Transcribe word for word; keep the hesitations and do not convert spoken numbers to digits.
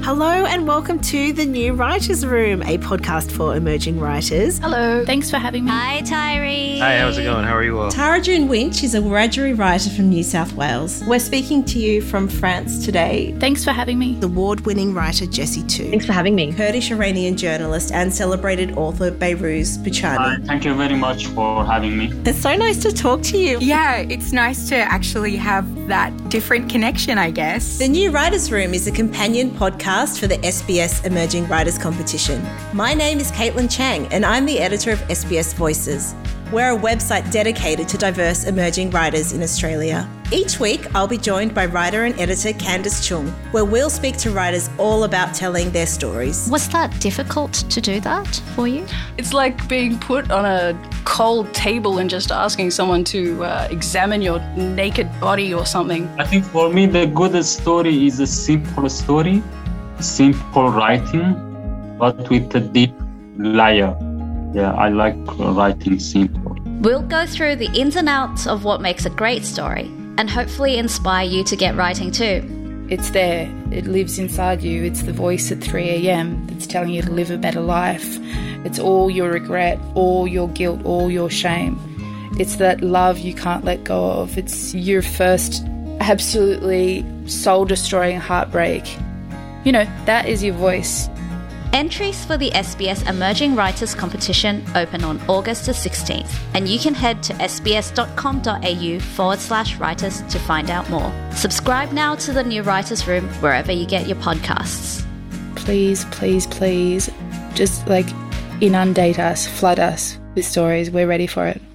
Hello and welcome to The New Writers Room, a podcast for emerging writers. Hello. Thanks for having me. Hi, Tyree. Hi, how's it going? How are you all? Tara June Winch is a Wiradjuri writer from New South Wales. We're speaking to you from France today. Thanks for having me. Award-winning writer Jessie Tu. Thanks for having me. Kurdish Iranian journalist and celebrated author Behrooz Boochani. Hi, thank you very much for having me. It's so nice to talk to you. Yeah, it's nice to actually have that different connection, I guess. The New Writers Room is a companion podcast for the S B S Emerging Writers Competition. My name is Caitlin Chang and I'm the editor of S B S Voices. We're a website dedicated to diverse emerging writers in Australia. Each week, I'll be joined by writer and editor Candice Chung, where we'll speak to writers all about telling their stories. Was that difficult to do that for you? It's like being put on a cold table and just asking someone to uh, examine your naked body or something. I think for me, the good story is a simple story, simple writing, but with a deep layer. Yeah, I like writing simple. We'll go through the ins and outs of what makes a great story and hopefully inspire you to get writing too. It's there. It lives inside you. It's the voice at three a.m. that's telling you to live a better life. It's all your regret, all your guilt, all your shame. It's that love you can't let go of. It's your first absolutely soul-destroying heartbreak. You know, that is your voice. Entries for the S B S Emerging Writers Competition open on August the sixteenth, and you can head to sbs.com.au forward slash writers to find out more. Subscribe now to The New Writers Room wherever you get your podcasts. Please, please, please, just like inundate us, flood us with stories. We're ready for it.